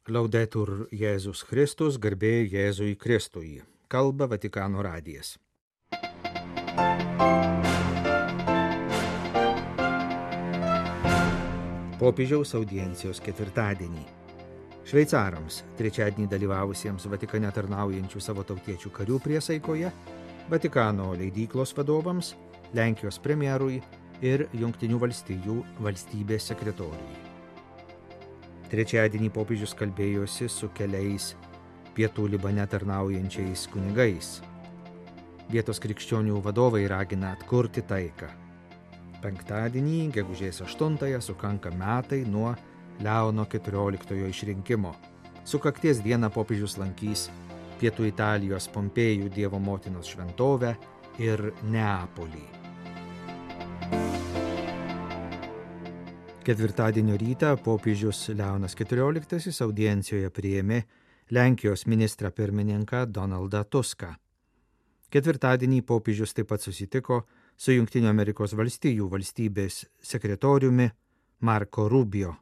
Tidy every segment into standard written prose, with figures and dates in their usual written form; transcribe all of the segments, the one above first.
Laudetur Jėzus Kristus, garbė Jėzui Kristui. Kalba Vatikano radijas. Popiežiaus audiencijos ketvirtadienį. Šveicarams, trečiadienį dalyvavusiems Vatikane tarnaujančių savo tautiečių karių priesaikoje, Vatikano leidyklos vadovams, Lenkijos premjerui ir Jungtinių valstijų valstybės sekretoriui. Trečiadienį popiežius kalbėjosi su keliais pietų Libane tarnaujančiais kunigais. Vietos krikščionių vadovai ragina atkurti taiką. Penktadienį, gegužės 8-ąją, sukanka metai nuo Leono XIV išrinkimo. Sukakties dieną popiežius lankys pietų Italijos Pompėjų Dievo motinos šventovę ir Neapolį. Ketvirtadienio rytą popiežius Leonas XIV audiencijoje priėmė Lenkijos ministrą pirmininką Donaldą Tuską. Ketvirtadienį popiežius taip pat susitiko su Jungtinių Amerikos valstijų valstybės sekretoriumi Marco Rubio.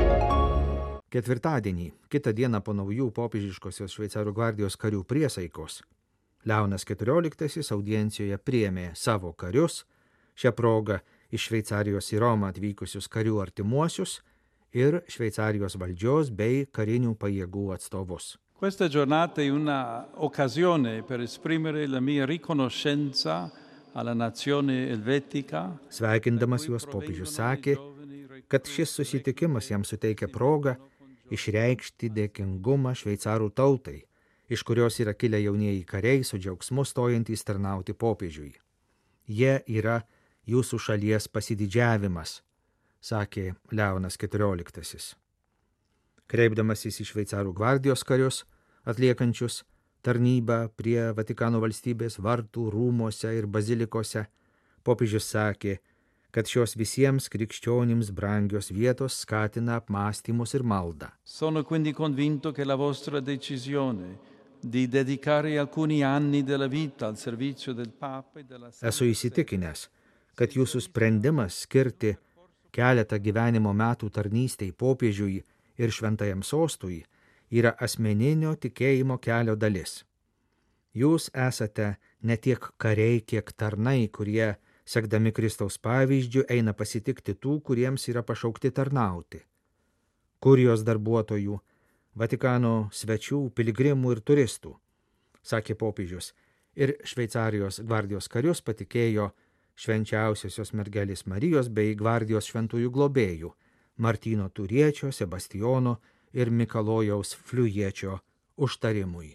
Ketvirtadienį, kitą dieną po naujų popiežiškosios Šveicarų gvardijos karių priesaikos, Leonas XIV audiencijoje priėmė savo karius, šią progą iš Šveicarijos į Romą atvykusius karių artimuosius ir Šveicarijos valdžios bei karinių pajėgų atstovus. Questa giornata è una occasione per esprimere la mia riconoscenza alla nazione elvetica. Sveikindamas juos popiežius sakė, kad šis susitikimas jam suteikia progą išreikšti dėkingumą šveicarų tautai, iš kurios yra kilę jaunieji kariai su džiaugsmu stojantys tarnauti popiežiui. Jie yra jūsų šalies pasididžiavimas, sakė Leonas XIV. Kreipdamasis į Šveicarų gvardijos karius, atliekančius tarnybą prie Vatikano valstybės vartų, rūmuose ir bazilikose, popiežius sakė, kad šios visiems krikščionims brangios vietos skatina apmąstymus ir maldą. Sono quindi convinto che la vostra decisione di dedicare alcuni anni della vita al servizio del Papa e della Esu įsitikinęs, kad jūsų sprendimas skirti keletą gyvenimo metų tarnystei popiežiui ir šventajam sostui yra asmeninio tikėjimo kelio dalis. Jūs esate ne tiek kariai, kiek tarnai, kurie, sekdami Kristaus pavyzdžiu, eina pasitikti tų, kuriems yra pašaukti tarnauti. Kurijos darbuotojų, Vatikano svečių, piligrimų ir turistų, sakė popiežius, ir Šveicarijos gvardijos karius patikėjo švenčiausiosios mergelės Marijos bei gvardijos šventųjų globėjų Martyno Turiečio, Sebastijono ir Mikalojaus Fliujiečio užtarimui.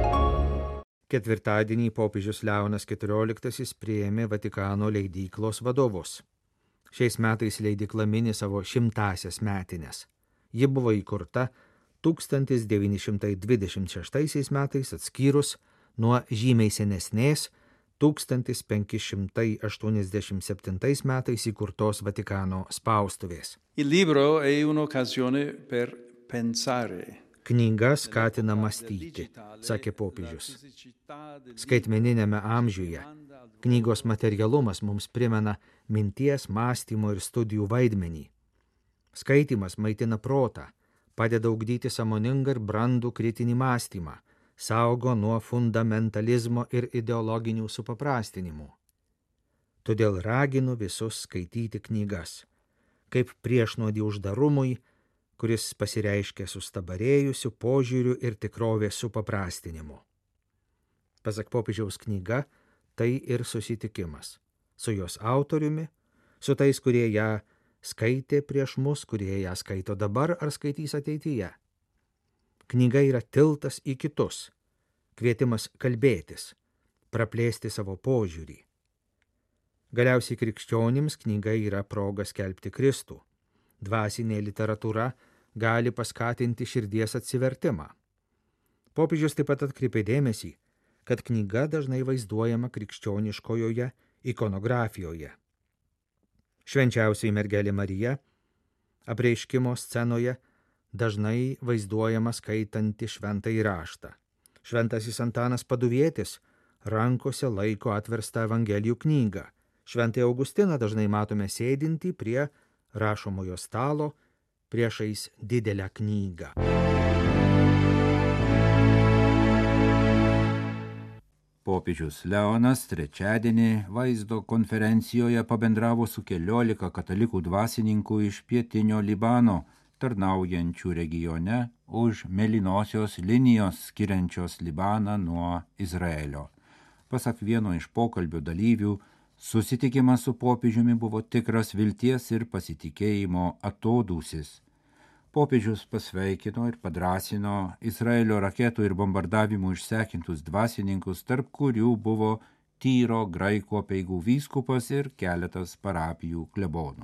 Ketvirtadienį popiežius Leonas XIV priėmė Vatikano leidyklos vadovus. Šiais metais leidykla mini savo 100-asias metines. Ji buvo įkurta 1926 metais atskyrus nuo žymiai senesnės 1587 metais įkurtos Vatikano spaustuvės. Il libro è un'occasione per pensare. Knyga skatina mąstyti, sakė popiežius. Skaitmeniniame amžiuje knygos materialumas mums primena minties, mąstymo ir studijų vaidmenį. Skaitymas maitina protą, padeda ugdyti sąmoningą ir brandų kritinį mąstymą, saugo nuo fundamentalizmo ir ideologinių supaprastinimų. Todėl raginu visus skaityti knygas, kaip priešnuodį uždarumui, kuris pasireiškia sustabarėjusiu požiūriu ir tikrovės supaprastinimu. Pasak popiežiaus knyga, tai ir susitikimas su jos autoriumi, su tais, kurie ją skaitė prieš mus, kurie ją skaito dabar ar skaitys ateityje. Knyga yra tiltas į kitus, kvietimas kalbėtis, praplėsti savo požiūrį. Galiausiai krikščionims knyga yra proga skelbti Kristų. Dvasinė literatūra gali paskatinti širdies atsivertimą. Popiežius taip pat atkreipė dėmesį, kad knyga dažnai vaizduojama krikščioniškojoje ikonografijoje. Švenčiausioji mergelė Marija apreiškimo scenoje dažnai vaizduojama skaitanti šventąjį raštą. Šventasis Antanas Paduvietis rankose laiko atverstą Evangelijų knygą. Šventąjį Augustiną dažnai matome sėdintį prie rašomojo stalo priešais didelę knygą. Popiežius Leonas trečiadienį vaizdo konferencijoje pabendravo su 14 katalikų dvasininkų iš pietinio Libano, tarnaujančių regione už mėlynosios linijos skiriančios Libaną nuo Izraelio. Pasak vieno iš pokalbio dalyvių, susitikimas su popiežiumi buvo tikras vilties ir pasitikėjimo atodūsis. Popiežius pasveikino ir padrąsino Izraelio raketų ir bombardavimų išsekintus dvasininkus, tarp kurių buvo Tyro graikų apeigų vyskupas ir keletas parapijų klebonų.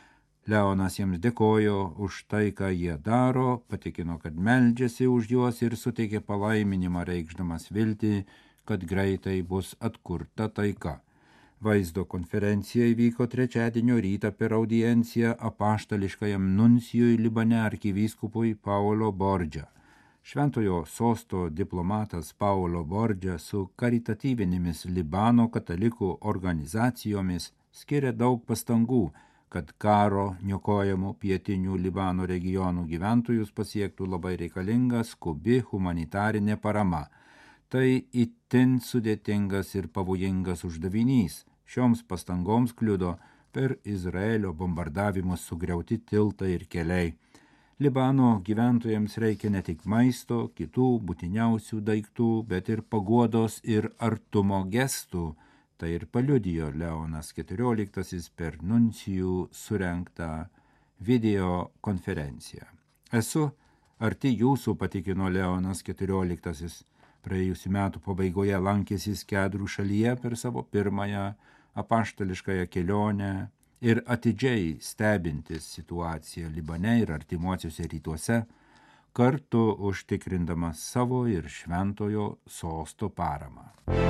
Leonas jiems dėkojo už tai, ką jie daro, patikino, kad meldžiasi už juos ir suteikė palaiminimą, reikšdamas viltį, kad greitai bus atkurta taika. Vaizdo konferencija įvyko trečiadienio rytą per audienciją apaštališkajam nuncijui Libane arkivyskupui Paolo Borgia. Šventojo sosto diplomatas Paolo Borgia su karitatyvinėmis Libano katalikų organizacijomis skiria daug pastangų, kad karo niokojamų pietinių Libano regionų gyventojus pasiektų labai reikalinga skubi humanitarinė parama. Tai itin sudėtingas ir pavojingas uždavinys. Šioms pastangoms kliudo per Izraelio bombardavimus sugriauti tiltai ir keliai. Libano gyventojams reikia ne tik maisto, kitų būtiniausių daiktų, bet ir paguodos ir artumo gestų. Tai ir paliudijo Leonas XIV per nuncijų surengtą video konferenciją. Esu arti jūsų, patikino Leonas XIV. Praėjusių metų pabaigoje lankėsis Kedrų šalyje per savo pirmąją apaštališkąją kelionę ir atidžiai stebintis situaciją Libane ir artimuosiuose rytuose, kartu užtikrindamas savo ir šventojo sosto paramą.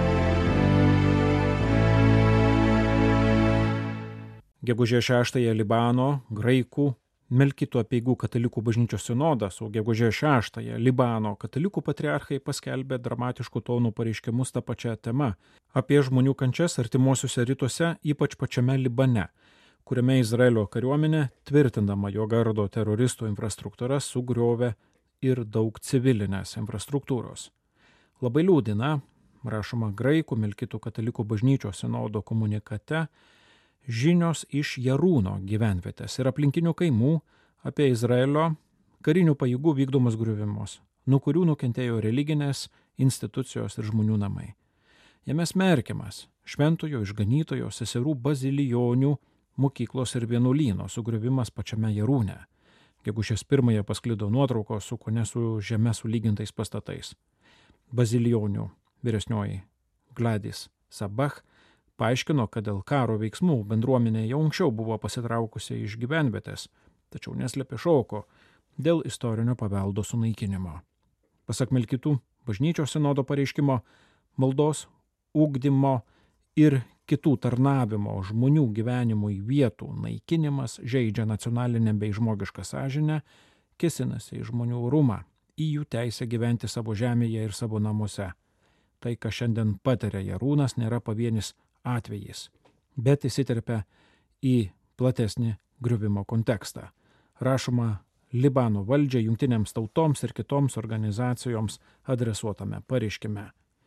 Gegužės 6 Libano graikų Melkitų apeigų katalikų bažnyčios sinodas, o gegužės 6 Libano katalikų patriarchai paskelbė dramatiškų tonų pareiškimus tą pačią temą apie žmonių kančias artimuosiuose rytuose, ypač pačiame Libane, kuriame Izraelio kariuomenė, tvirtindama jo gardo teroristų infrastruktūras, sugriovė ir daug civilinės infrastruktūros. Labai liūdina, rašoma graikų Melkitų katalikų bažnyčios sinodo komunikate, žinios iš Jarūno gyvenvietės ir aplinkinių kaimų apie Izraelio karinių pajėgų vykdomus griuvimus, nuo kurių nukentėjo religinės institucijos ir žmonių namai. Jame smerkiamas šventojo išganytojo seserų bazilijonių mokyklos ir vienuolyno sugriuvimas pačiame Jarūne. Gegužės 1 pasklido nuotraukos su kone su žeme sulygintais pastatais. Bazilijonių vyresnioji Gladys Sabach paaiškino, kad dėl karo veiksmų bendruomenė jau anksčiau buvo pasitraukusi iš gyvenvietės, tačiau neslėpė šoko dėl istorinio paveldo sunaikinimo. Pasak Melkitų bažnyčios sinodo pareiškimo, maldos, ugdymo ir kitų tarnavimo žmonių gyvenimui vietų naikinimas žeidžia nacionalinę bei žmogišką sąžinę, kėsinasi į žmonių orumą, į jų teisę gyventi savo žemėje ir savo namuose. Tai, ką šiandien patiria Jarūnas, nėra pavienis atvejais, bet įsiterpia į platesnį griuvimo kontekstą. Rašoma Libano valdžiai, jungtinėms tautoms ir kitoms organizacijoms adresuotame pareiškime.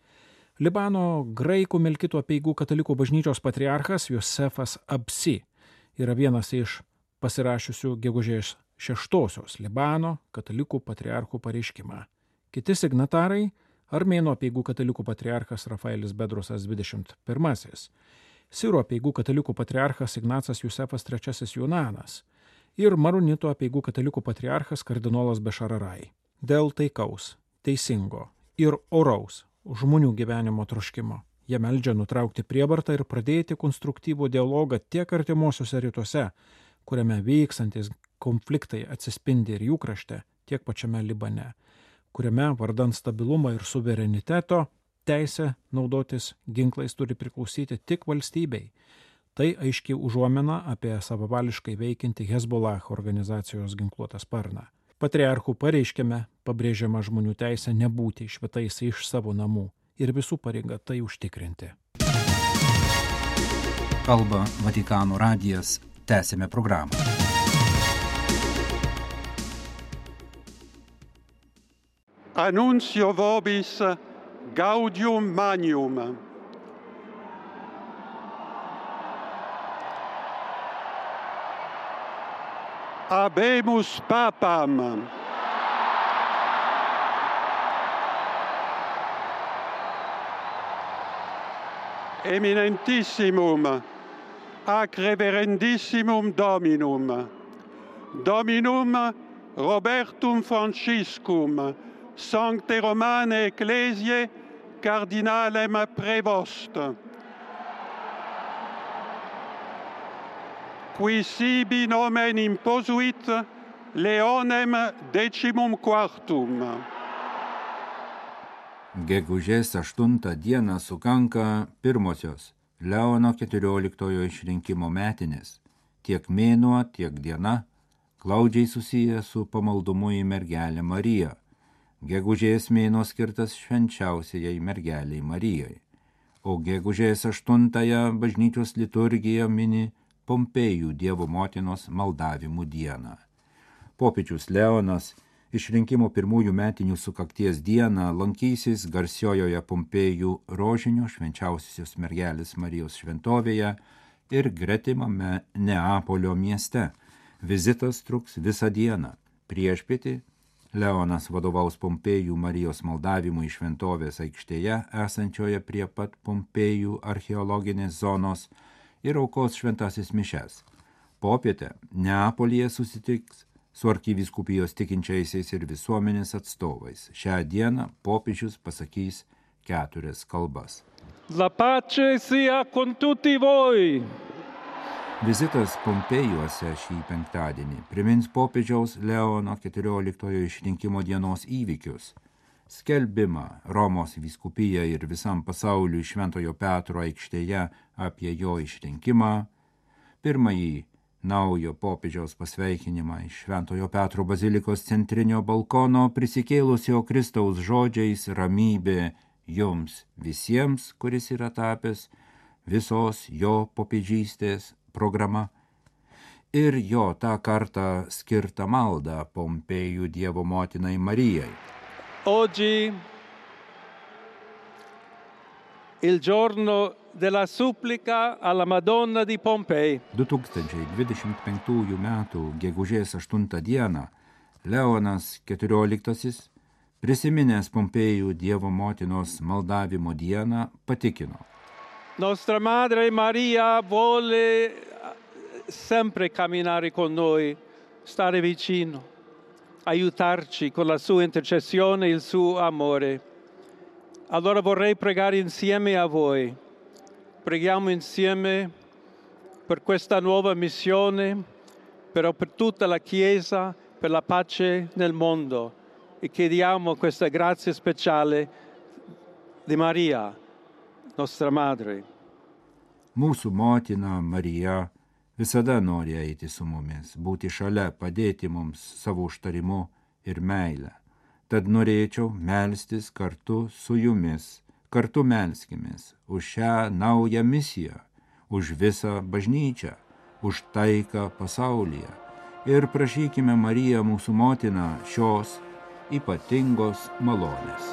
Libano graikų Melkitų apeigų katalikų bažnyčios patriarchas Josefas Absi yra vienas iš pasirašiusių gegužės 6 Libano katalikų patriarchų pareiškimą. Kiti signatarai Armėnų apeigų katalikų patriarchas Rafaelis Bedrusas 21, Sirų apeigų katalikų patriarchas Ignacas Jusefas III Junanas ir Maronitų apeigų katalikų patriarchas kardinolas Bešararai. Dėl taikaus, teisingo ir oraus žmonių gyvenimo troškimo jie meldžia nutraukti prievartą ir pradėti konstruktyvų dialogą tiek artimuosiuose rytuose, kuriame vykstantis konfliktai atsispindi ir jų krašte, tiek pačiame Libane, kuriame vardant stabilumo ir suvereniteto teisė naudotis ginklais turi priklausyti tik valstybei. Tai aiškiai užuomina apie savavališkai veikiantį Hezbollah organizacijos ginkluotą sparną. Patriarchų pareiškime pabrėžiama žmonių teisė nebūti išvetais iš savo namų ir visų pareiga tai užtikrinti. Kalba Vatikano radijas, tęsime programą. annuncio vobis gaudium magnum. Habemus papam. Eminentissimum, ac reverendissimum Dominum, Dominum Robertum Franciscum, Sancte Romane Ecclesiae, Cardinalem Prevost, qui sibi nomen imposuit Leonem XIV. Gegužės 8 dieną sukanka pirmosios Leono XIV išrinkimo metinės. Tiek mėnuo, tiek diena glaudžiai susiję su pamaldumu į mergelę Mariją. Gegužės mėnuo skirtas švenčiausiai mergeliai Marijai, o gegužės 8 bažnyčios liturgija mini Pompėjų Dievo motinos maldavimų dieną. Popiežius Leonas išrinkimo pirmųjų metinių sukakties dieną lankysis garsiojoje Pompėjų rožinio švenčiausiosios mergelės Marijos šventovėje ir gretimame Neapolio mieste. Vizitas truks visą dieną. Priešpietį Leonas vadovaus Pompėjų Marijos maldavimui šventovės aikštėje esančioje prie pat Pompėjų archeologinės zonos ir aukos šventasis mišes. Popietę Neapolyje susitiks su arkivyskupijos tikinčiaisiais ir visuomenės atstovais. Šią dieną popiežius pasakys 4 kalbas. La pace sia con tutti voi. Vizitas Pompėjuose šį penktadienį primins popiežiaus Leono XIV išrinkimo dienos įvykius. Skelbimą Romos vyskupija ir visam pasauliui Šventojo Petro aikštėje apie jo išrinkimą, pirmąjį naujo popiežiaus pasveikinimą iš Šventojo Petro bazilikos centrinio balkono prisikėlusio Kristaus žodžiais ramybė jums visiems, kuris yra tapęs visos jo popiežystės programa, ir jo tą kartą skirtą maldą Pompėjų Dievo motinai Marijai. Oggi il giorno della supplica alla Madonna di Pompei. 2025 metų gegužės 8 dieną Leonas XIV, prisiminęs Pompėjų Dievo motinos maldavimo dieną, patikino: Nostra Madre Maria vuole sempre camminare con noi, stare vicino, aiutarci con la sua intercessione e il suo amore. Allora vorrei pregare insieme a voi. Preghiamo insieme per questa nuova missione, però per tutta la Chiesa, per la pace nel mondo, e chiediamo questa grazia speciale di Maria, nostra Madre. Mūsų motina Marija visada nori eiti su mumis, būti šalia, padėti mums savo užtarimu ir meilę. Tad norėčiau melstis kartu su jumis, kartu melskimės už šią naują misiją, už visą bažnyčią, už taiką pasaulyje ir prašykime Mariją mūsų motiną šios ypatingos malonės.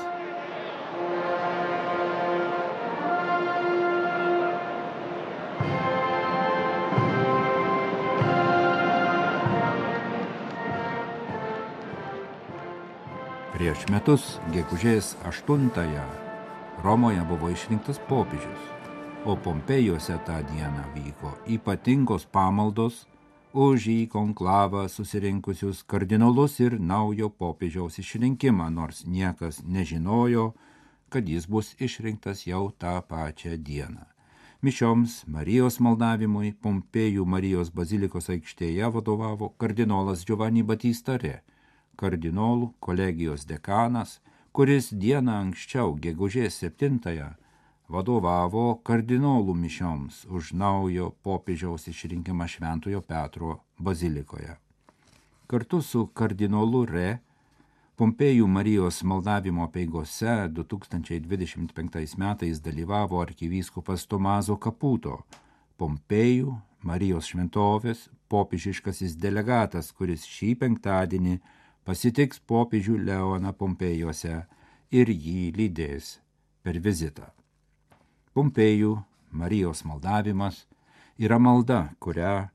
Prieš metus, gegužės 8-ąją, Romoje buvo išrinktas popiežius, o Pompėjuose tą dieną vyko ypatingos pamaldos už į konklavą susirinkusius kardinolus ir naujo popiežiaus išrinkimą, nors niekas nežinojo, kad jis bus išrinktas jau tą pačią dieną. Mišioms Marijos maldavimui Pompėjų Marijos bazilikos aikštėje vadovavo kardinolas Giovanni Battista Re, kardinolų kolegijos dekanas, kuris dieną anksčiau, gegužės 7-ąją, vadovavo kardinolų mišioms už naujo popiežiaus išrinkimą Šventojo Petro bazilikoje. Kartu su kardinolu Re Pompėjų Marijos maldavimo apeigose 2025 metais dalyvavo arkivyskupas Tomaso Caputo, Pompėjų Marijos šventovės popiežiškasis delegatas, kuris šį penktadienį pasitiks popiežių Leoną Pompėjuose ir jį lydės per vizitą. Pompėjų Marijos maldavimas yra malda, kurią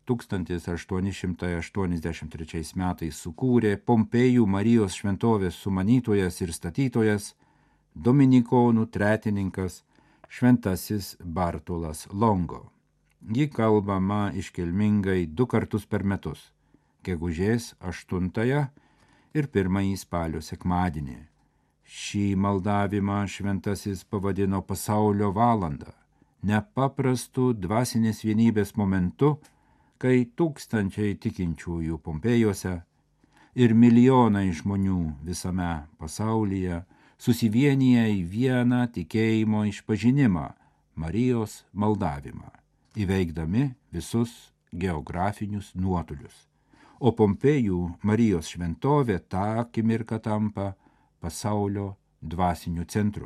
1883 metais sukūrė Pompėjų Marijos šventovės sumanytojas ir statytojas, dominikonų tretininkas šventasis Bartolas Longo. Ji kalbama iškilmingai 2 kartus per metus – gegužės 8 ir 1 spalio sekmadienį. Šį maldavimą šventasis pavadino pasaulio valandą, nepaprastų dvasinės vienybės momentu, kai tūkstančiai tikinčiųjų Pompėjuose ir milijonai žmonių visame pasaulyje susivienyje į vieną tikėjimo išpažinimą – Marijos maldavimą, įveikdami visus geografinius nuotolius. O Pompėjų Marijos šventovė tą akimirką tampa pasaulio dvasiniu centru.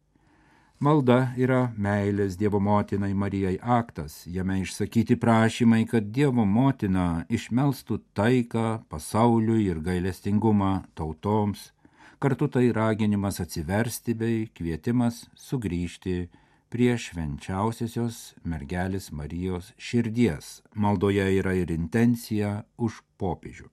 Malda yra meilės Dievo motinai Marijai aktas, jame išsakyti prašymai, kad Dievo motina išmelstų taiką pasauliui ir gailestingumą tautoms, kartu tai raginimas atsiversti bei kvietimas sugrįžti prie švenčiausiosios mergelės Marijos širdies. Maldoje yra ir intencija už popiežių.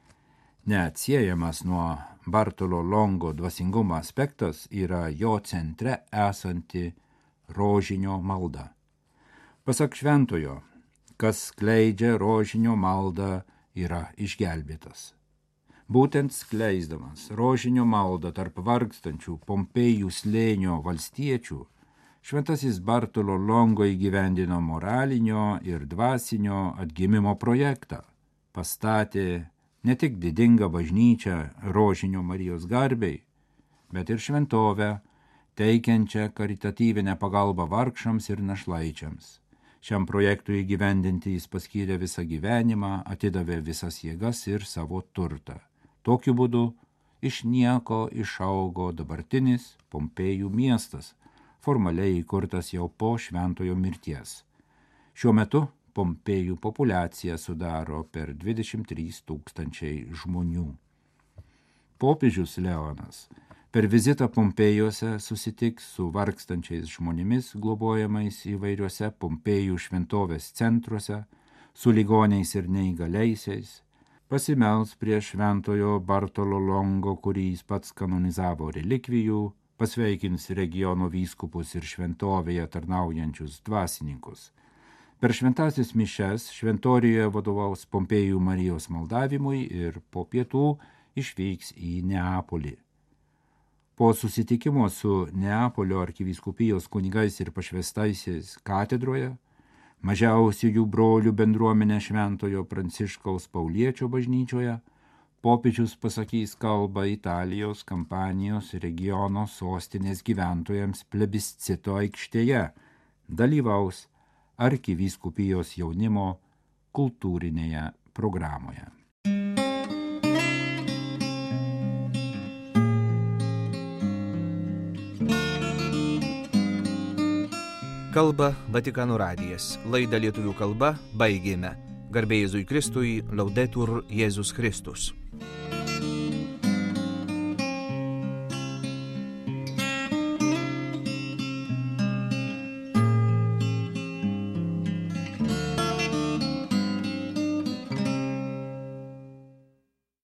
Neatsiejamas nuo Bartolo Longo dvasingumo aspektas yra jo centre esanti rožinio malda. Pasak šventojo, kas skleidžia rožinio maldą, yra išgelbėtas. Būtent skleisdamas rožinio maldą tarp vargstančių Pompėjų slėnio valstiečių, šventasis Bartolo Longo įgyvendino moralinio ir dvasinio atgimimo projektą, pastatė ne tik didingą bažnyčią rožinio Marijos garbei, bet ir šventovę, teikiančią karitatyvinę pagalbą vargšams ir našlaičiams. Šiam projektui įgyvendinti jis paskyrė visą gyvenimą, atidavė visas jėgas ir savo turtą. Tokiu būdu iš nieko išaugo dabartinis Pompėjų miestas, formaliai įkurtas jau po šventojo mirties. Šiuo metu Pompėjų populiacija sudaro per 23 000 žmonių. Popiežius Leonas per vizitą Pompėjuose susitiks su vargstančiais žmonėmis globojamais įvairiuose Pompėjų šventovės centruose, su ligoniais ir neįgaliaisiais, pasimels prie šventojo Bartolo Longo, kurį jis pats kanonizavo relikvijų, pasveikins regiono vyskupus ir šventovėje tarnaujančius dvasininkus. Per šventasis mišes šventorijoje vadovaus Pompėjų Marijos maldavimui ir po pietų išvyks į Neapolį. Po susitikimo su Neapolio arkivyskupijos kunigais ir pašvestaisiais katedroje, mažiausiųjų brolių bendruomenė Šventojo Pranciškaus Pauliečio bažnyčioje, popiežius pasakys kalbą Italijos Kampanijos regiono sostinės gyventojams plebiscito aikštėje, dalyvaus arkivyskupijos jaunimo kultūrinėje programoje. Kalba Vatikano radijas. Laidą lietuvių kalba baigėme. Garbė Jėzui Kristui, Laudetur Jėzus Kristus.